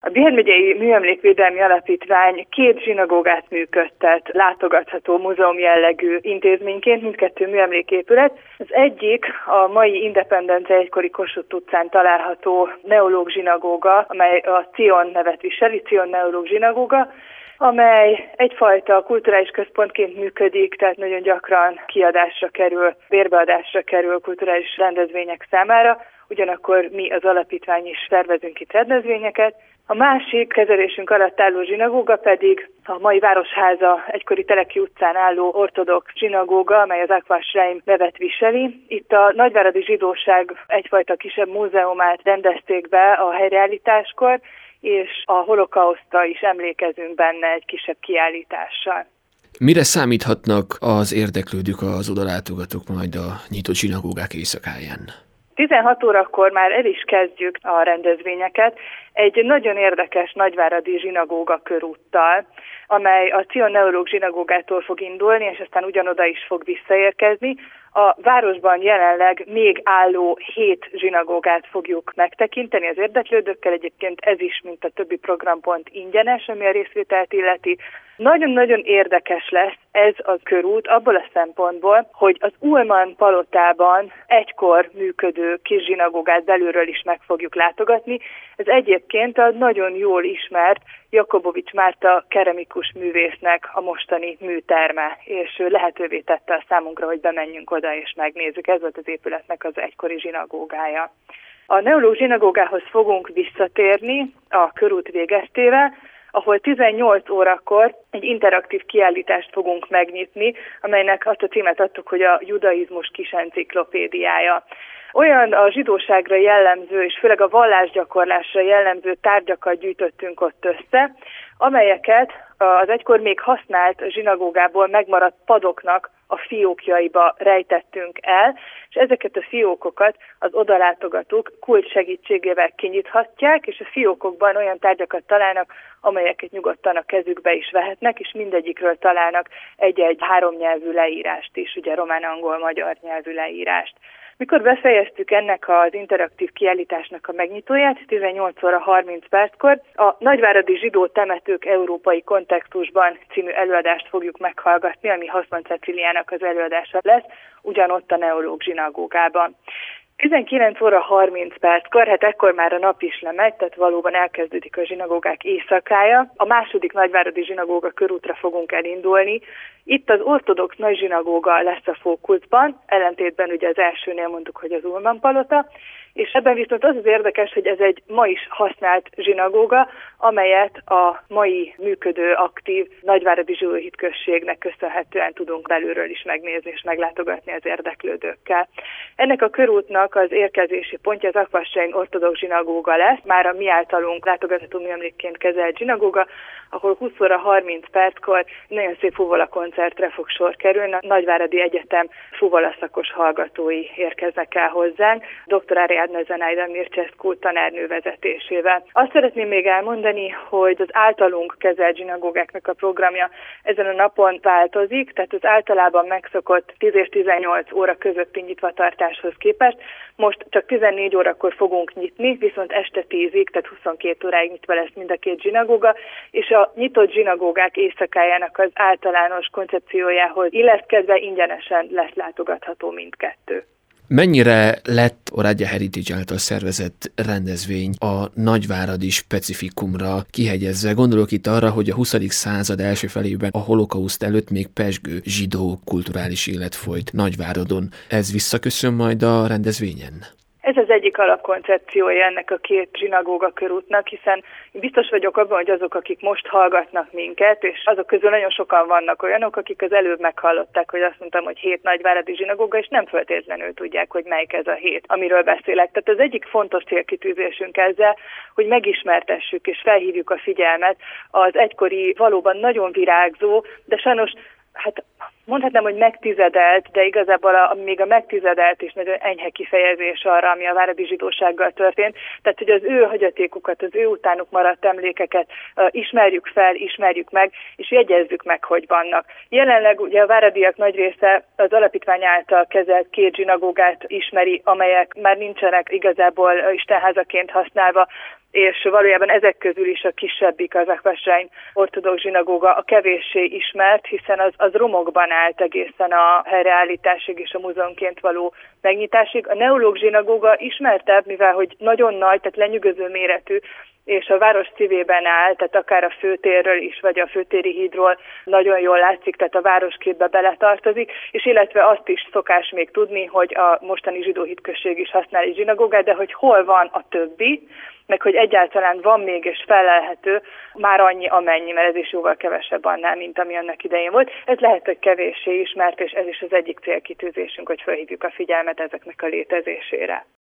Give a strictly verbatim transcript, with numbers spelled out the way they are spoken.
Bihar megyei Műemlékvédelmi Alapítvány két zsinagógát működtet, látogatható múzeum jellegű intézményként, mindkettő műemléképület. Az egyik a mai Independence egykori Kossuth utcán található neológ zsinagóga, amely a Cion nevet viseli, Cion neológ zsinagóga, amely egyfajta kulturális központként működik, tehát nagyon gyakran kiadásra kerül, bérbeadásra kerül kulturális rendezvények számára, ugyanakkor mi az alapítvány is szervezünk itt rendezvényeket. A másik kezelésünk alatt álló zsinagóga pedig a mai Városháza egykori Teleki utcán álló ortodox zsinagóga, amely az Aqua Shrine nevet viseli. Itt a nagyváradi zsidóság egyfajta kisebb múzeumát rendezték be a helyreállításkor, és a holokausztra is emlékezünk benne egy kisebb kiállítással. Mire számíthatnak az érdeklődők, az odalátogatók majd a nyitott zsinagógák éjszakáján? tizenhat órakor már el is kezdjük a rendezvényeket egy nagyon érdekes nagyváradi zsinagóga körúttal, amely a Cion neológ zsinagógától fog indulni, és aztán ugyanoda is fog visszaérkezni. A városban jelenleg még álló hét zsinagógát fogjuk megtekinteni az érdeklődőkkel, egyébként ez is, mint a többi programpont ingyenes, ami a részvételt illeti. Nagyon-nagyon érdekes lesz ez a körút abból a szempontból, hogy az Ullman palotában egykor működő kis zsinagógát belülről is meg fogjuk látogatni. Ez egyébként a nagyon jól ismert Jakobovics Márta keramikus művésznek a mostani műterme, és ő lehetővé tette a számunkra, hogy bemenjünk oda és megnézzük. Ez volt az épületnek az egykori zsinagógája. A neológ zsinagógához fogunk visszatérni a körút végeztével, ahol tizennyolc órakor egy interaktív kiállítást fogunk megnyitni, amelynek azt a címet adtuk, hogy a judaizmus kis enciklopédiája. Olyan a zsidóságra jellemző, és főleg a vallásgyakorlásra jellemző tárgyakat gyűjtöttünk ott össze, amelyeket az egykor még használt zsinagógából megmaradt padoknak a fiókjaiba rejtettünk el, és ezeket a fiókokat az odalátogatók kulcs segítségével kinyithatják, és a fiókokban olyan tárgyakat találnak, amelyeket nyugodtan a kezükbe is vehetnek, és mindegyikről találnak egy-egy háromnyelvű leírást is, ugye román, angol, magyar nyelvű leírást. Mikor befejeztük ennek az interaktív kiállításnak a megnyitóját, tizennyolc óra harminc perckor a Nagyváradi Zsidó Temetők Európai Kontextusban című előadást fogjuk meghallgatni, ami Hasszman Ceciliának az előadása lesz, ugyanott a neológ zsinagógában. tizenkilenc óra harminc perckor, hát ekkor már a nap is lemegy, tehát valóban elkezdődik a zsinagógák éjszakája. A második nagyváradi zsinagóga körútra fogunk elindulni. Itt az ortodox nagy zsinagóga lesz a fókuszban, ellentétben ugye az elsőnél mondtuk, hogy az Ullman palota, és ebben viszont az az érdekes, hogy ez egy ma is használt zsinagóga, amelyet a mai működő, aktív nagyváradi zsidó hitközségnek köszönhetően tudunk belülről is megnézni és meglátogatni az érdeklődőkkel. Ennek a körútnak az érkezési pontja az Aqua Shrine ortodox zsinagóga lesz, már a mi általunk látogatható műemlékként kezelt zsinagóga, ahol húsz óra harminc perckor nagyon szép fuvola koncertre fog sor kerülni. A Nagyváradi Egyetem fuvola szakos hallgatói érkeznek el hozzánk, doktor Ariadna Zenaida Mircescu tanárnő vezetésével. Azt szeretném még elmondani, hogy az általunk kezelt zsinagógáknak a programja ezen a napon változik, tehát az általában megszokott tíz és tizennyolc óra közötti nyitvatartáshoz képest most csak tizennégy órakor fogunk nyitni, viszont este tízig, tehát huszonkét óráig nyitva lesz mind a két zsinagóga, és a nyitott zsinagógák éjszakájának az általános koncepciójához illeszkedve ingyenesen lesz látogatható mindkettő. Mennyire lett Oradea Heritage által szervezett rendezvény a nagyváradi specifikumra kihegyezve? Gondolok itt arra, hogy a huszadik század első felében a holokauszt előtt még pezsgő zsidó kulturális élet folyt Nagyváradon. Ez visszaköszön majd a rendezvényen? Ez az egyik alapkoncepciója ennek a két zsinagóga körútnak, hiszen én biztos vagyok abban, hogy azok, akik most hallgatnak minket, és azok közül nagyon sokan vannak olyanok, akik az előbb meghallották, hogy azt mondtam, hogy hét nagyváradi zsinagóga, és nem feltétlenül tudják, hogy melyik ez a hét, amiről beszélek. Tehát az egyik fontos célkitűzésünk ezzel, hogy megismertessük és felhívjuk a figyelmet az egykori valóban nagyon virágzó, de sajnos hát mondhatnám, hogy megtizedelt, de igazából a, még a megtizedelt is nagyon enyhe kifejezés arra, ami a váradi zsidósággal történt. Tehát, hogy az ő hagyatékukat, az ő utánuk maradt emlékeket uh, ismerjük fel, ismerjük meg, és jegyezzük meg, hogy vannak. Jelenleg ugye a váradiak nagy része az alapítvány által kezelt két zsinagógát ismeri, amelyek már nincsenek igazából istenházaként használva. és valójában ezek közül is a kisebbik, az Akvasrány ortodox zsinagóga a kevéssé ismert, hiszen az, az romokban állt egészen a helyreállításig és a múzeumként való megnyitásig. A neológ zsinagóga ismertebb, mivel hogy nagyon nagy, tehát lenyűgöző méretű, és a város szívében áll, tehát akár a főtérről is, vagy a főtéri hídról nagyon jól látszik, tehát a városképbe beletartozik, és illetve azt is szokás még tudni, hogy a mostani zsidó hitközség is használ egy zsinagógát, de hogy hol van a többi, meg hogy egyáltalán van még és felelhető már annyi amennyi, mert ez is jóval kevesebb annál, mint ami annak idején volt. Ez lehet, hogy kevéssé ismert, és ez is az egyik célkitűzésünk, hogy felhívjuk a figyelmet ezeknek a létezésére.